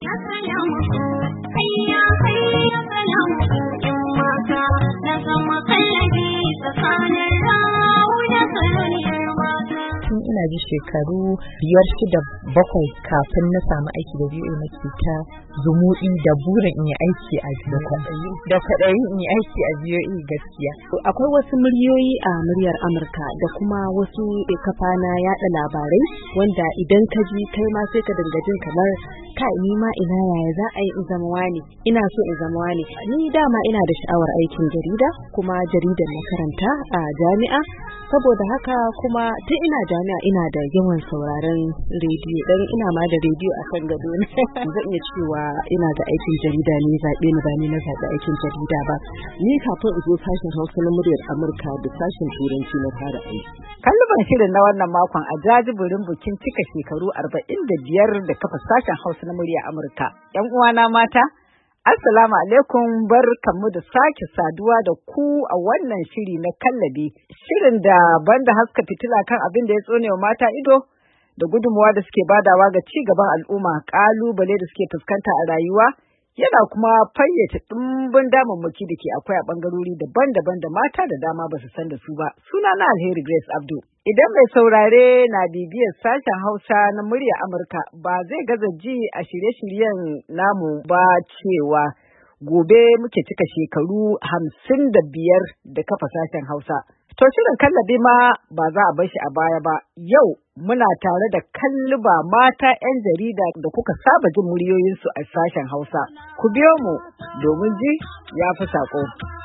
Ina ji shekaru 5-6-7 kafin na samu aiki da VOA nake ta zumuɗi da burin in yi aiki a da kwaɗayin in yi aiki a VOA gaskiya. Akwai wasu muryoyi a muryar Amurka da kuma wasu kafa na yaɗa labarai wanda idan ka ji kai ma sai ka dinga jin kamar kai ni ma ina yaya za a yi in zama wani, ina so in zama wani. Ni dama ina da sha'awar aikin jarida kuma jaridar na karanta a jami'a, saboda haka kuma tun ina jami'a ina da yawan sauraron rediyo dan ina ma da rediyo a kan gado na. Zan iya cewa ina da aikin jarida ne zaɓe ni ba ni na zaɓi aikin jarida ba. Ni kafin in zo sashen Hausa na muryar Amurka da sashen Turanci na fara aiki. Kalluban shirin na wannan makon a jajibirin bikin cika shekaru 45 da kafa sashen Hausa na muryar Amurka. 'Yan uwana mata, Assalamu alaikum, barkanmu da sake saduwa da ku a wannan shiri na kallabi. Shirin da banda haska fitila kan abin da ya tsone wa mata ido da gudunmuwa da suke badawa ga ci gaban al'umma, ƙalubale da suke fuskanta a rayuwa, yana kuma fayyace ɗimbin damammaki da ke akwai a ɓangarori daban-daban da mata da dama ba su san da su ba. Suna na Alheri Grace Abdu. Idan mai saurare na bibiyar sashen Hausa na murya Amurka ba zai gaza ji a shirye-shiryen namu ba cewa gobe muke cika shekaru 55 da kafa sashen Hausa. To shirin kallabi ma ba za a bar shi a baya ba. Yau muna tare da kalluba mata 'yan jarida da kuka saba jin muryoyinsu a sashen Hausa. Ku biyo mu domin ji ya fi saƙo.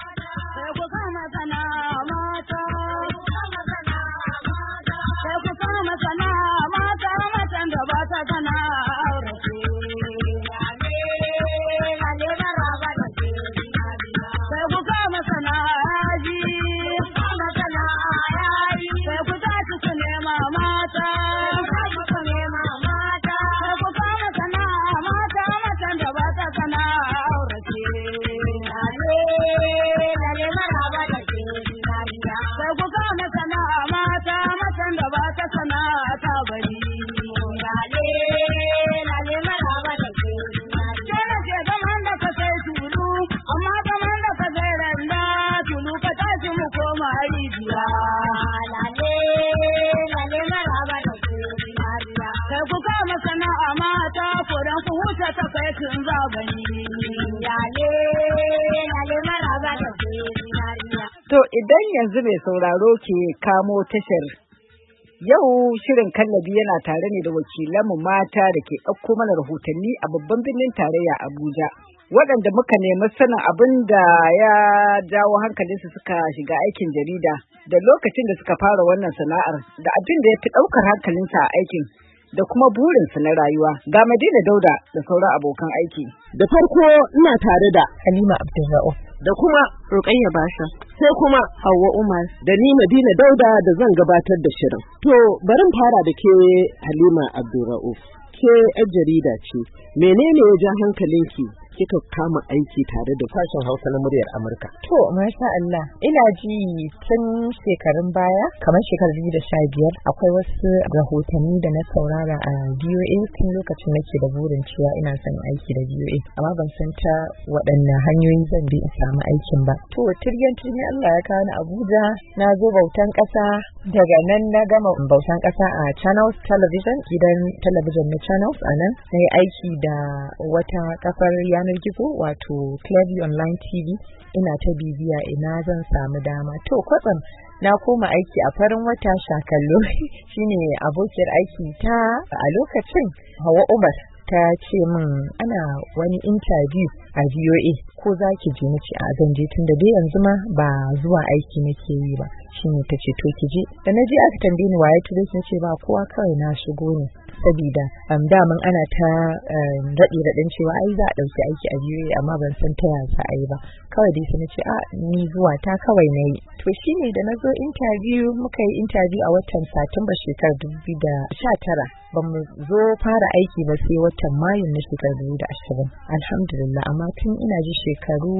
To idan yanzu mai sauraro ke kamo tashar, yau shirin kallabi yana tare ne da wakilanmu mata da ke ɗauko mana rahotanni a babban birnin tarayya Abuja, waɗanda muka nemi sanin abin da ya jawo hankalinsu suka shiga aikin jarida da lokacin da suka fara wannan sana'ar da abin da ya fi ɗaukar hankalinsu a aikin da kuma burinsu na rayuwa. Ga Madina Dauda da sauran abokan aiki. Da farko ina tare da Halima Abdulra'uf da kuma Rukayya Basha, sai kuma Hauwa Umar da ni Madina Dauda da zan gabatar da shirin. To bari fara da ke Halima Abdulra'uf. Ke 'yar jarida ce, menene ya ja hankalinki kika kama aiki tare da sashen Hausa na muryar Amurka? To, masha Allah, ina ji tun shekarun baya, kamar shekarar 2015, akwai wasu rahotanni da na saurara a VOA tun lokacin nake da burin cewa ina son aiki da VOA, amma ban san ta waɗanne hanyoyi zan bi in samu aikin ba. To, tiryan Allah ya kawo ni Abuja, na zo bautan ƙasa, daga nan na gama bautan ƙasa a Channels Television, gidan talabijin na Channels a nan, na yi aiki da wata kafar yanar gizo wato Clearview Online TV, ina ta bibiya ina zan samu dama. To kwatsam na koma aiki a farin wata Shakallo shine abokiyar aiki ta a lokacin Hauwa Umar ta ce min ana wani interview a VOA ko za ki je nace a zan je tunda dai yanzu ma ba zuwa aiki nake yi ba, shine ta ce to ki je. Da na je aka tambaye ni waye turo ki nace ba kowa, kawai na shigo ne sabida daman ana ta raɗe raɗin cewa ai za a ɗauki aiki a VOA amma ban san ta yaya za a yi ba, kawai dai sai nace a ni zuwa ta kawai na yi. To shine da na zo interview, muka yi interview a watan Satumba shekarar 2019, ba mu zo fara aiki ba sai watan Mayu na shekarar 2020. Alhamdulillah, amma tun ina ji shekaru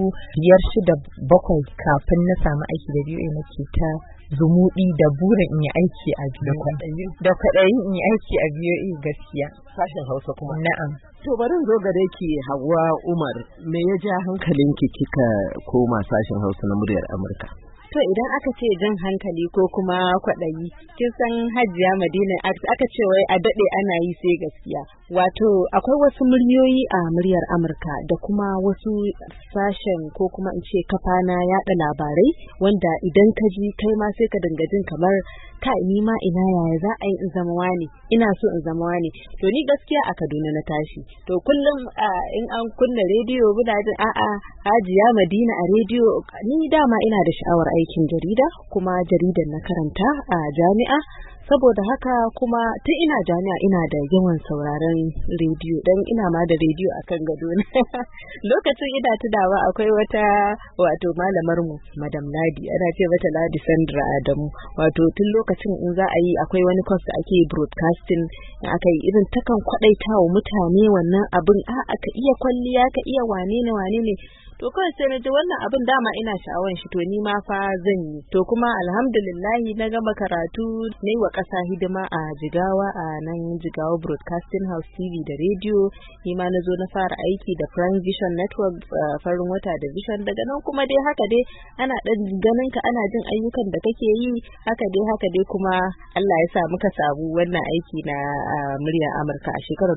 5-6-7 kafin na samu aiki da VOA nake ta zumuɗi da burin in yi aiki a da kwaɗayin in yi aiki a VOA yi gaskiya. Sashen Hausa kuma. Na'am. To bari zo gare ki Hauwa Umar, me ya ja hankalinki kika koma sashen Hausa na muryar Amurka? To idan aka ce jan hankali ko kuma kwaɗayi, kin san Hajiya Madina aka ce wai a daɗe ana yi sai gaskiya. Wato akwai wasu muryoyi a muryar Amurka da kuma wasu sashen ko kuma in ce kafa na yaɗa labarai wanda idan ka ji kai ma sai ka dinga jin kamar kai ni ma ina yaya za a yi in zama wani, ina so in zama wani. To ni gaskiya a Kaduna na tashi. To kullum in an kunna rediyo muna jin a'a Hajiya Madina a rediyo, ni dama ina da sha'awar aikin jarida kuma jaridar na karanta a jami'a. Saboda haka kuma tun ina jami'a ina da yawan sauraron rediyo dan ina ma da rediyo akan gado na. Lokacin ina tunawa akwai wata wato malamar mu Madam Ladi, ana ce mata Ladi Sandra Adamu. Wato tun lokacin in za a yi akwai wani course da ake broadcasting in aka yi irin takan kwadaitawa mutane wannan abin ka iya kwalliya ka iya wane ne. To kawai sai na ji wannan abin dama ina sha'awar shi, to ni ma fa zan yi. To kuma alhamdulillahi na gama karatu na yi wa ƙasa hidima a Jigawa, a nan Jigawa Broadcasting House TV da rediyo. Ni ma na zo na fara aiki da Prime Vision Network, farin wata da Vision. Daga nan kuma dai haka dai ana ɗan ganin ka ana jin ayyukan da kake yi, haka dai kuma Allah ya sa muka samu wannan aiki na muryar Amurka a shekarar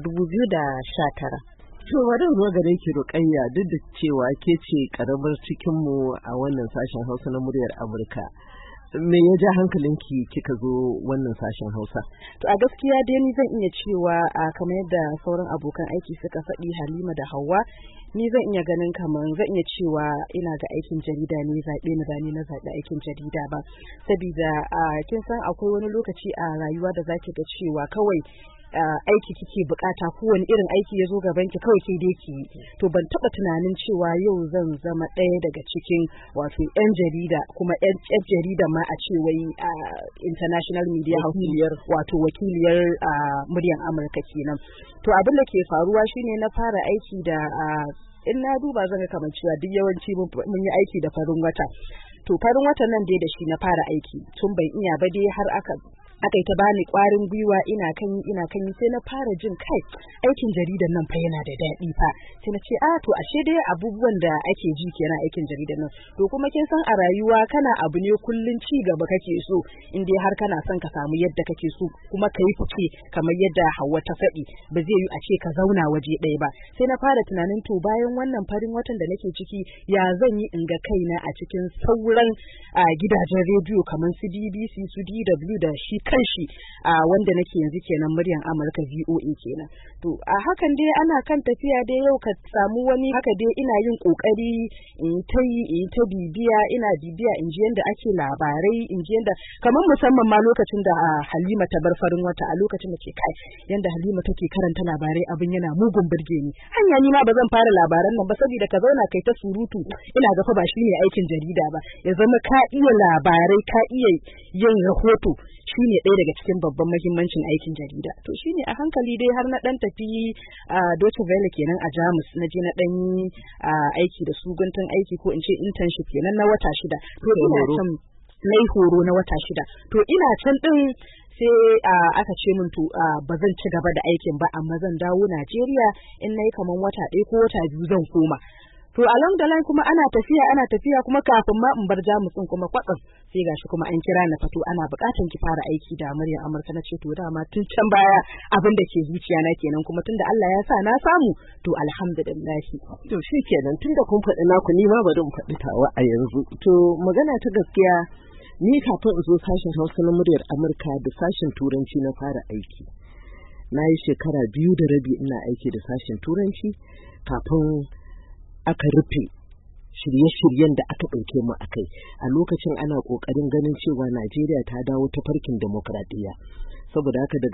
2019. To bari zo gare ki Ruqayya, duk da cewa ke ce karamar cikin mu a wannan sashen Hausa na muryar Amurka. Me ya ja hankalinki kika zo wannan sashen Hausa? To a gaskiya dai ni zan iya cewa kamar yadda sauran abokan aiki suka faɗi, Halima da Hauwa, ni zan iya ganin kamar zan iya cewa ina ga aikin jarida ne zaɓe ni ba ni na zaɓi aikin jarida ba. Sabida kin san akwai wani lokaci a rayuwa da zaki ga cewa kawai aiki kike bukata, kowane irin aiki ya zo gaban ki kawai sai dai ki. To ban taba tunanin cewa yau zan zama ɗaya daga cikin wato yan jarida, kuma yan jarida ma a ce wai international media house, wato wakiliyar muryar Amurka kenan. To abin da ke faruwa shine na fara aiki da in na duba zan ga kamar cewa duk yawanci mun yi aiki da farin wata. To farin watan nan dai da shi na fara aiki tun ban iya ba dai har aka yi ta bani kwarin gwiwa ina kan yi sai na fara jin kai aikin jaridan nan fa yana da daɗi fa. Sai na ce to ashe dai abubuwan da ake ji kenan aikin jaridan nan. To kuma kin san a rayuwa kana abu ne kullun ci gaba kake so, in dai har kana son ka samu yadda kake so kuma ka yi fice kamar yadda Hauwa ta faɗi, ba zai yi a ce ka zauna waje ɗaya ba. Sai na fara tunanin to bayan wannan farin watan da nake ciki ya zan yi in ga kaina a cikin sauran gidajen rediyo kamar su BBC, su DW da shi kanshi wanda nake yanzu kenan muryar Amurka VOA kenan. To a hakan dai ana kan tafiya dai yau ka samu wani haka dai ina yin kokari in ta bibiya in ji yanda ake labarai, in ji yanda kamar musamman ma lokacin da Halima ta bar farin wata, a lokacin da ke kai yanda Halima take karanta labarai abin yana mugun burge ni. Hanya ni ma ba zan fara labaran nan ba saboda ka zauna kai ta surutu, ina ga fa ba shine aikin jarida ba. Ya zama ka iya labarai, ka iya yin rahoto, shine ɗaya daga cikin babban muhimmancin aikin jarida. To shine a hankali dai har na dan tafi Deutsche Welle kenan a Jamus, na je na dan aiki da su guntun aiki ko in ce internship kenan na wata 6. To ina can nayi horo na wata 6. To ina can din sai aka ce min to ba zan ci gaba da aikin ba, amma zan dawo Najeriya in nayi kaman wata 1 ko wata 2 zan koma. To along the line kuma ana tafiya kuma kafin ma in bar Jamus din kuma kwatsam sai gashi kuma an kira na fito ana bukatan ki fara aiki da muryar Amurka. Na ce to dama tun can baya abin da ke zuciya na kenan, kuma tunda Allah ya sa na samu to alhamdulillah. To shikenan tunda kun faɗi naku ni ma bari in faɗi tawa a yanzu. To magana ta gaskiya, ni kafin in zo sashen Hausa na muryar Amurka da sashen Turanci na fara aiki. Na yi shekara 2 da rabi ina aiki da sashen Turanci kafin aka rufe shirye-shiryen da aka ɗauke mu a kai. A lokacin ana ƙoƙarin ganin cewa Najeriya ta dawo ta farkin demokradiyya. Saboda haka daga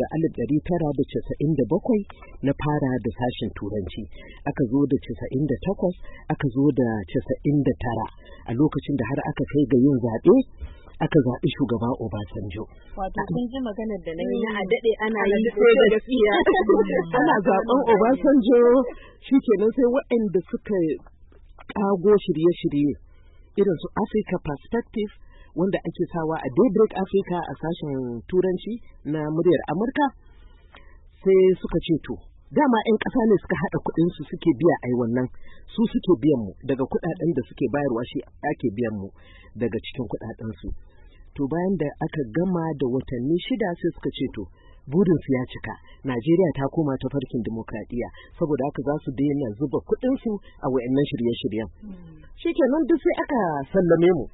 1997 na fara da sashen Turanci, aka zo da 98, aka zo da 99, a lokacin da har aka kai ga yin zaɓe. Aka zaɓi shugaba Obasanjo. Wato kun ji maganar da na yi na a daɗe ana yi ko gaskiya. Ana zaɓen Obasanjo, shikenan sai waɗanda suka ƙago shirye-shirye irin su Africa Perspective wanda ake sawa a Daybreak Africa a sashen Turanci na muryar Amurka, sai suka ce to dama 'yan ƙasa ne suka haɗa kuɗin su suke biya ai wannan su suke biyan mu daga kuɗaɗen da suke bayarwa shi ake biyan mu daga cikin kuɗaɗen su. To bayan da aka gama da watanni 6 sai suka ce to burin su ya cika, Najeriya ta koma ta farkin demokradiyya saboda haka za su daina zuba kuɗin su a wayannan shirye-shiryen. Shikenan duk sai aka sallame mu.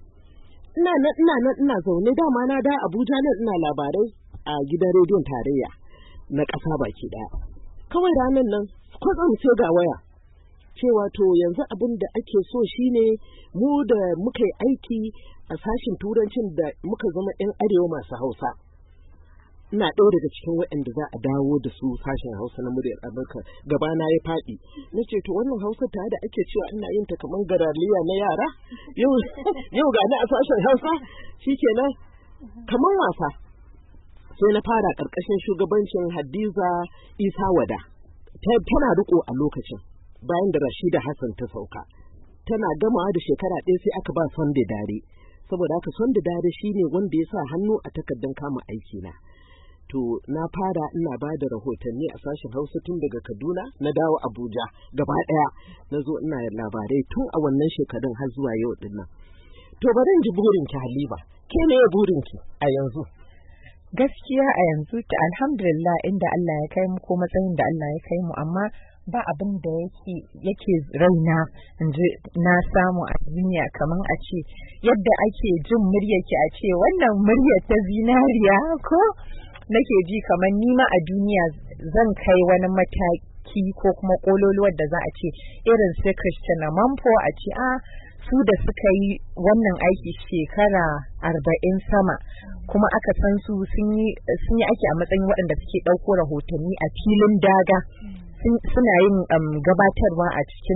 Ina zaune dama na da Abuja nan ina labarai a gidan rediyon tarayya na ƙasa baki ɗaya. Kawai ranar nan kwatsam sai ga waya cewa to yanzu abin da ake so shine mu da muka yi aiki a sashin turancin da muka zama 'yan arewa masu Hausa. Ina ɗaya daga cikin waɗanda za a dawo da su sashen Hausa na muryar Amurka. Gabana ya faɗi. Na ce to wannan Hausa ta da ake cewa ina yin ta kamar garaliya na yara. Yau ga ni a sashen Hausa shikenan kamar wasa. Sai na fara ƙarƙashin shugabancin Hadiza Isa Wada. Tana riko a lokacin bayan da Rashida Hassan ta sauka. Tana gamawa da shekara ɗaya sai aka ba Sunday Dare. Saboda haka Sunday Dare shine wanda ya sa hannu a takardar kama aiki na. To na fara ina ba da rahotanni a sashen Hausa tun daga Kaduna na dawo Abuja gaba ɗaya na zo ina labarai tun a wannan shekarun har zuwa yau din nan. To bari in ji burinki Halima, ke ne burinki a yanzu? Gaskiya a yanzu ta alhamdulillah inda Allah ya kai mu ko matsayin da Allah ya kai mu, amma ba abin da yake raina inji na samu a duniya kamar a ce yadda ake jin muryarki a ce wannan muryar ta zinariya ko nake ji kamar nima a duniya zan kai wani mataki ko kuma kololuwar da za a ce irin sai Christiana Mampo a ce su da suka yi wannan aiki shekara 40 sama kuma aka san su sun yi aiki a matsayin waɗanda suke ɗauko rahotanni a filin daga suna yin gabatarwa a cikin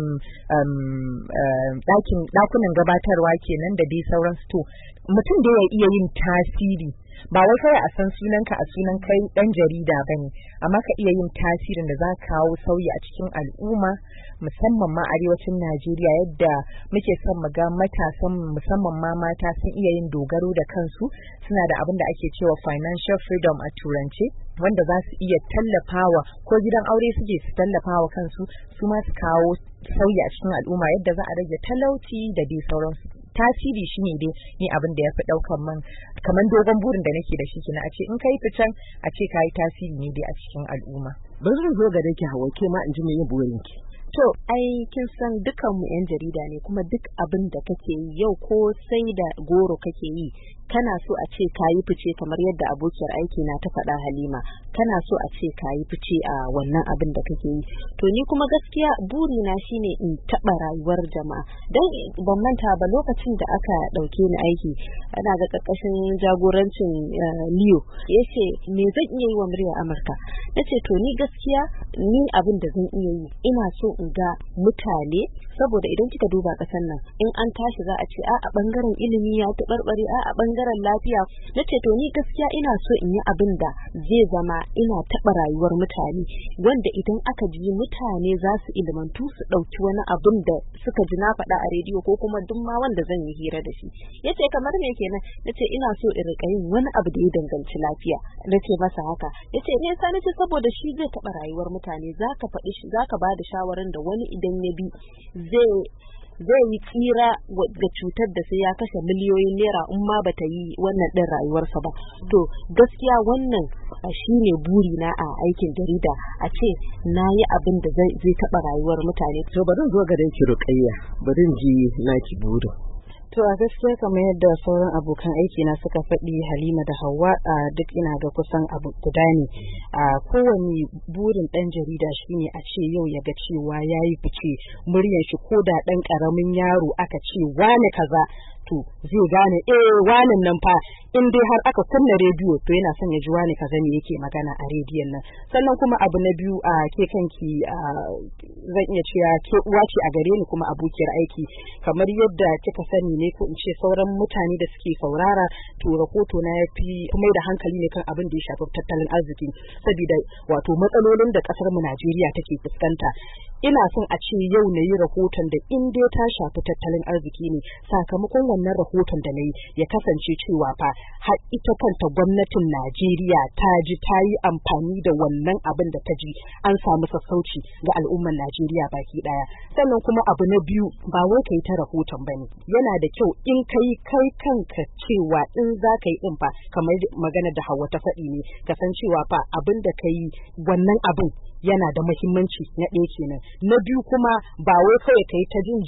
ɗakunan gabatarwa kenan da dai sauransu. To mutum da ya iya yin tasiri ba wai kawai a san sunanka a sunan kai dan jarida bane, amma ka iya yin tasirin da za ka kawo sauyi a cikin al'umma, musamman ma arewacin Najeriya yadda muke son mu ga matasan musamman ma mata sun iya yin dogaro da kansu, suna da abin da ake cewa financial freedom a turance, wanda za su iya tallafawa ko gidan aure suke su tallafawa kansu su ma su kawo sauyi a cikin al'umma yadda za a rage talauci da dai sauransu. Tasiri shine dai ni abin da ya fi ɗaukan man kamar dogon burin da nake da shi kina a ce in kai fitan a ce kayi tasiri ne dai a cikin al'umma. Bari zan zo gare ki Hawa, ke ma in ji me yin burinki. To ai kin san dukan mu 'yan jarida ne kuma duk abin da kake yi yau ko sai da goro kake yi kana so a ce kayi fice kamar yadda abokiyar aiki na ta faɗa Halima, kana so a ce kayi fice a wannan abin da kake yi. To ni kuma gaskiya burina shine in taɓa rayuwar jama'a, dan ban manta ba lokacin da aka ɗauke ni aiki ana ga ƙarƙashin jagorancin Leo yace me zan iya yi wa muryar Amurka. Nace to ni gaskiya ni abin da zan iya yi ina so in ga mutane, saboda idan kika duba ƙasar nan in an tashi za a ce a bangaren ilimi ya taɓarɓare, a bangaren lafiya. Nace to ni gaskiya ina so in yi abin da zai zama ina taɓa rayuwar mutane, wanda idan aka ji mutane za su ilimantu su ɗauki wani abin da suka ji na faɗa a rediyo ko kuma duk ma wanda zan yi hira da shi. Yace kamar me kenan? Nace ina so in rika yin wani abu da ya danganci lafiya. Nace masa haka. Yace me yasa? Nace saboda shi zai taɓa rayuwar mutane, zaka faɗi shi, zaka ba da shawaran da wani idan ya bi zai yi tsira ga cutar da sai ya kashe miliyoyin naira in ma bata yi wannan din rayuwarsa ba. To gaskiya wannan shine burina a aikin jarida, a ce na yi abin da zai taɓa rayuwar mutane. To bari zo ga ki Ruqayya, bari ji naki burin. To a gaskiya kamar yadda sauran abokan aiki na suka faɗi Halima da Hauwa duk ina ga kusan abu guda ne. Kowane burin ɗan jarida shine a ce yau ya ga cewa ya yi fice, muryar shi ko da ɗan ƙaramin yaro aka ce wane kaza to zai gane wanin nan fa in dai har aka kunna rediyo to yana son ya ji wani kaza ne yake magana a rediyon nan. Sannan kuma abu na biyu ke kanki zan iya cewa ke uwa ce a gare ni kuma abokiyar aiki, kamar yadda kika sani ne ko in ce sauran mutane da suke saurara, to rahoto na ya fi mai da hankali ne kan abin da ya shafi tattalin arziki, saboda wato matsalolin da kasar mu Najeriya take fuskanta. ina son a ce yau na yi rahoton da in dai ta shafi tattalin arziki ne, sakamakon wannan rahoton da na yi ya kasance cewa fa har ita kanta gwamnatin Najeriya ta ji ta yi amfani da wannan abin da ta ji an samu sassauci ga al'ummar Najeriya baki daya. Sannan kuma abu na biyu, ba wai kai ta rahoton bane, yana da kyau in kai kanka cewa in za ka yi din fa kamar magana da Hauwa ta faɗi ne, ka san cewa fa abin da ka yi wannan abin yana da muhimmanci na ɗaya kenan. Na biyu kuma ba wai kawai kai ta jin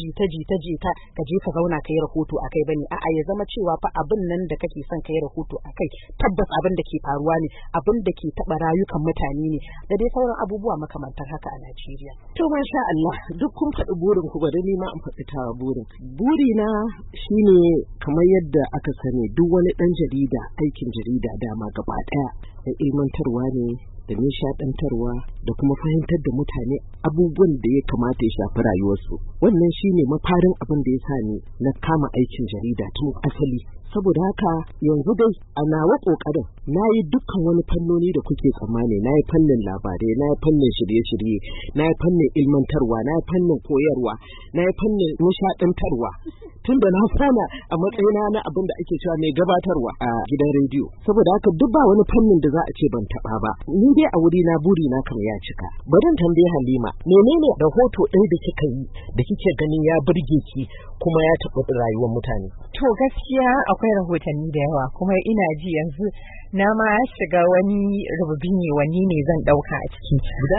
jita ka je ka zauna ka yi rahoto akai bane, a'a ya zama cewa fa abin nan da kake son ka yi rahoto akai tabbas abin da ke faruwa ne, abin da ke taɓa rayukan mutane ne, da dai sauran abubuwa makamantan haka a Najeriya. To masha Allah, duk kun faɗi burin ku, bari ni ma in faɗi tawa burin. Burina shine kamar yadda aka sani duk wani ɗan jarida, aikin jarida dama gaba ɗaya da ilmantarwa ne, da nishaɗantarwa, da kuma fahimtar da mutane abubuwan da ya kamata ya shafi rayuwarsu. Wannan shine mafarin abin da ya sa ni na kama aikin jarida tun asali. Saboda haka yanzu dai a nawa ƙoƙarin na yi dukkan wani fannoni da kuke tsammani, na yi fannin labarai, na yi fannin shirye-shirye, na yi fannin ilmantarwa, na yi fannin koyarwa, na yi fannin nishaɗantarwa, tun da na fara a matsayina na abin da ake cewa mai gabatarwa a gidan rediyo. Saboda haka duk ba wani fannin da za a ce ban taɓa ba. Ni dai a wuri na buri na kam ya cika. Bari in tambaye Halima, menene rahoto ɗaya da kika yi da kike ganin ya burge ki kuma ya taɓa rayuwar mutane? To gaskiya akwai rahotanni da yawa, kuma ina ji yanzu na ma shiga wani rububi ne, wani ne zan ɗauka a ciki.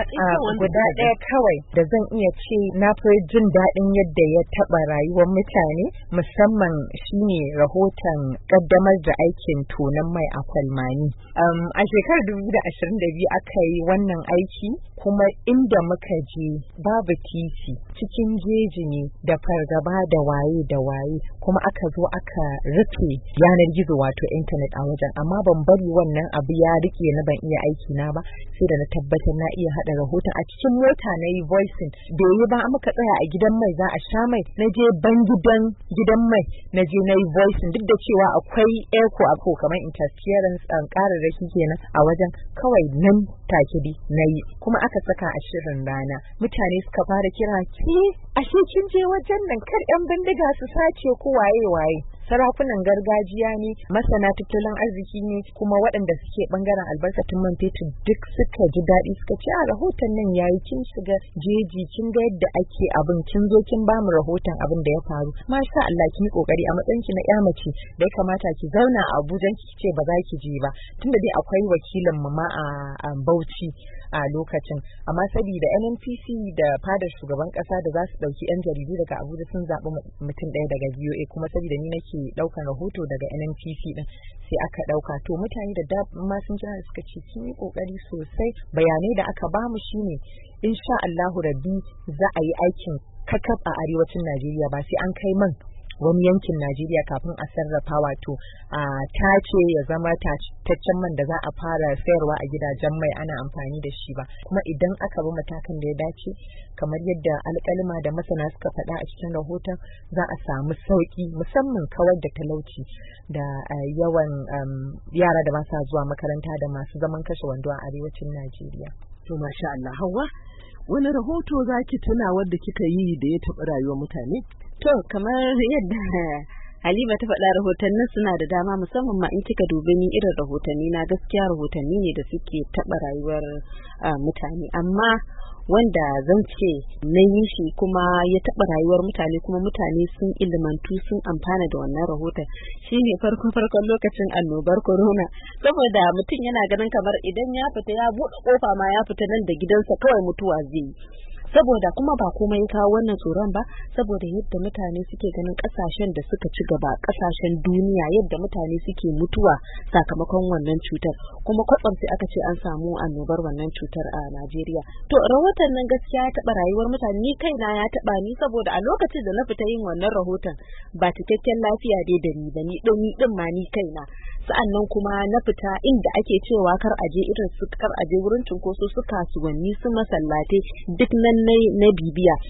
Guda ɗaya kawai da zan iya ce na fi jin daɗin yadda ya taɓa rayuwar mutane, musamman shine rahoton ƙaddamar da aikin tonon mai a Kwalmani. A shekarar 2022 aka yi wannan aiki, kuma inda muka je babu titi, cikin jeji ne da fargaba da waye, kuma aka zo aka rufe yanar gizo wato intanet a wajen, amma ban bari wannan abu ya rike na ban iya aiki na ba, sai da na tabbatar na iya hada rahoton a cikin mota, na yi voicing da yi ba, muka tsaya a gidan mai za a sha mai, na je ban gidan mai, na je na yi voicing, duk da cewa akwai echo kamar interference kararraki kenan a wajen, kawai nan take dai na yi, kuma aka saka a shirin rana. Mutane suka fara kira, ki ashe kin je wajen nan, kar yan bindiga su sace ko waye. Sarakunan gargajiya ne, masana tattalin arziki ne, kuma waɗanda suke bangaren albarkatun man fetur duk suka ji daɗi, suka ce a rahoton nan yayi, kin shiga jeji, kin ga yadda ake abin, kin zo kin ba mu rahoton abin da ya faru. Masha Allah, kin yi kokari a matsayin ki na ƴa mace da ya kamata ki zauna a Abuja ki ce ba za ki je ba, tunda dai akwai wakilin mu ma a Bauchi a lokacin, amma saboda NNPC da fadar shugaban kasa da za su dauki yan jaridu daga Abuja sun zaɓi mutum ɗaya daga VOA, kuma saboda ni nake ɗaukar rahoto daga NNPC din sai aka ɗauka. To mutane da dama sun kira suka ce kin yi kokari sosai, bayanai da aka bamu shine insha Allahu rabbi za a yi aikin kakaf a arewacin Najeriya, ba sai an kai man wani yankin Najeriya kafin a sarrafa, wato a tace ya zama taccen man da za a fara sayarwa a gidajen mai ana amfani da shi ba. Kuma idan aka bi matakan da ya dace kamar yadda alƙalima da masana suka faɗa a cikin rahoton, za a samu sauƙi, musamman kawar da talauci da yawan yara da ba sa zuwa makaranta da masu zaman kashe wando a arewacin Najeriya. To masha Allah, Hauwa, wani rahoto zaki tuna wanda kika yi da ya taɓa rayuwar mutane? To kamar yadda Halima ta faɗa, rahotannin suna da dama, musamman ma in kika dubi ni irin rahotanni na, gaskiya rahotanni ne da suke taɓa rayuwar mutane, amma wanda zan ce na yi shi kuma ya taɓa rayuwar mutane kuma mutane sun ilimantu sun amfana da wannan rahoton shine farkon lokacin annobar corona, saboda mutum yana ganin kamar idan ya fita ya buɗe kofa ma ya fita nan da gidansa kawai mutuwa zai yi. Saboda kuma ba komai ya kawo wannan tsoron ba, saboda yadda mutane suke ganin kasashen da suka ci gaba, kasashen duniya, yadda mutane suke mutuwa sakamakon wannan cutar, kuma kwatsam sai aka ce an samu annobar wannan cutar a Najeriya. To rahoton nan gaskiya ya taɓa rayuwar mutane, ni kaina ya taɓa ni, saboda a lokacin da na fita yin wannan rahoton ba cikakken lafiya dai da ni ba, ni din ma ni kaina. Sa'annan kuma na fita inda ake cewa kar aje wurin cunkoso, su kasuwanni, su masallatai, duk nan na bibiya.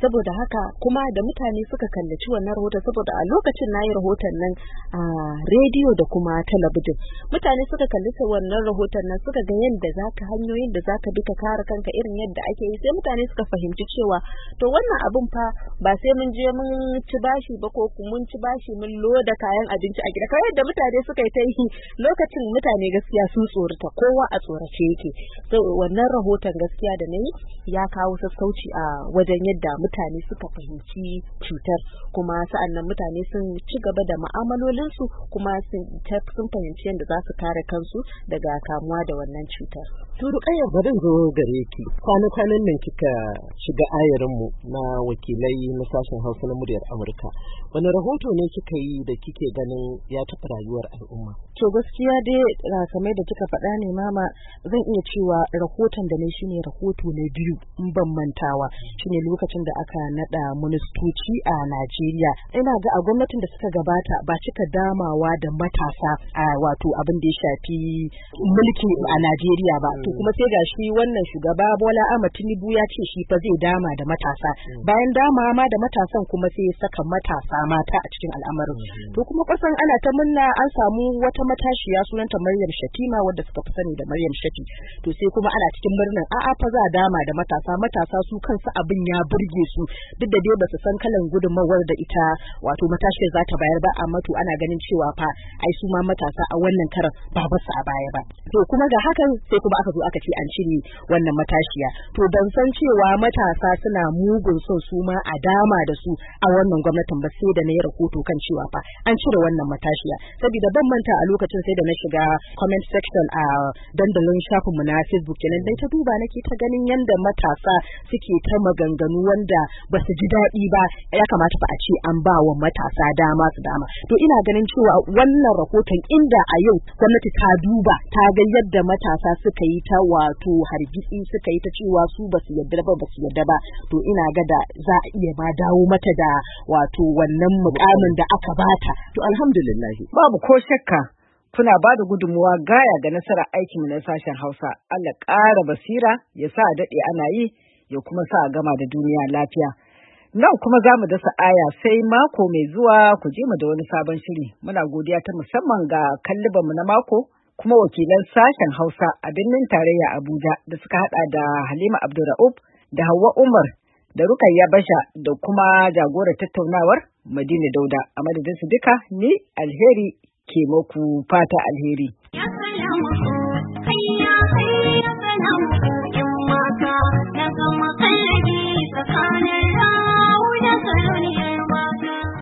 saboda haka kuma da mutane suka kallaci wannan rahoton, saboda a lokacin na yi rahoton nan a rediyo da kuma talabijin, mutane suka kalli wannan rahoton nan suka ga hanyoyin da zaka bi ka kare kanka irin yadda ake yi, sai mutane suka fahimci cewa to wannan abun fa ba sai mun je mun ci bashi ba ko mun ci bashi mun loda kayan abinci a gida, kamar yadda mutane suka yi ta yi lokacin. Mutane gaskiya sun tsorata, kowa a tsorace yake. So wannan rahoton gaskiya da nayi ya kawo sassauci a wajen yadda mutane suka fahimci cutar, kuma sa'annan mutane sun ci gaba da mu'amalolinsu kuma sun fahimci yadda za su kare kansu daga kamuwa da wannan cutar. To Ruqayyah, bari zo gare ki. Kwanan nan kika shiga ayarinmu na wakilai na sashen Hausa na muryar Amurka. Wani rahoto ne kika yi da kike ganin ya taɓa rayuwar al'umma? To gaskiya dai kamar da kika faɗa ne mama, zan iya cewa rahoton da ne shine rahoto na biyu in ban mantawa, shine lokacin da aka nada ministoci a Najeriya. Ina ga a gwamnatin da suka gabata ba cika damawa da matasa a wato abin da ya shafi mulki a Najeriya ba. To kuma sai gashi wannan shugaba Bola Ahmed Tinubu ya ce shi fa zai dama da matasa. Bayan dama ma da matasan kuma sai ya saka matasa mata a cikin al'amarin. To kuma kusan ana ta munna an samu wata matashiya sunanta Maryam Shatima wadda suka fi sani da Maryam Shati. To sai kuma ana cikin murnan a'a fa za dama da matasa su kansu abin ya burge su, duk da dai ba su san kalan gudunmawar da ita wato matashiyar za ta bayar ba, amma to ana ganin cewa fa ai su ma matasa a wannan karan ba su a baya ba. To kuma ga hakan sai kuma aka zo aka ce an cire wannan matashiya. To ban san cewa matasa suna mugun son su ma a dama da su a wannan gwamnatin ba, sai da na yi rahoto kan cewa fa an cire wannan matashiya. Saboda ban manta a lokacin sai da na shiga comment section a dandalin shafinmu na Facebook kenan, dai ta duba nake ta ganin yanda matasa suke ta maganganu wanda ba su ji daɗi ba. Ya kamata fa a ce an ba wa matasa dama su dama. To ina ganin cewa wannan rahoton inda a yau gwamnati ta duba ta ga yadda matasa suka yi ta wato hargitsi, suka yi ta cewa su ba su yarda ba, to ina ga da za a iya ma dawo mata da wato wannan mukamin da aka bata. To alhamdulillah, babu ko shakka kuna ba da gudunmuwa gaya ga nasarar aikinmu na sashen Hausa. Allah ƙara basira, ya sa a daɗe ana yi, ya kuma sa a gama da duniya lafiya. Nan kuma za mu dasa aya sai mako mai zuwa ku ji mu da wani sabon shiri. Muna godiya ta musamman ga kallibanmu na mako, kuma wakilan sashen Hausa a birnin tarayya Abuja da suka haɗa da Halima Abdulra'uf da Hauwa Umar da Ruqayyah Basha da kuma jagorar tattaunawar Madina Dauda. A madadin su duka, ni Alheri ke muku fata alheri.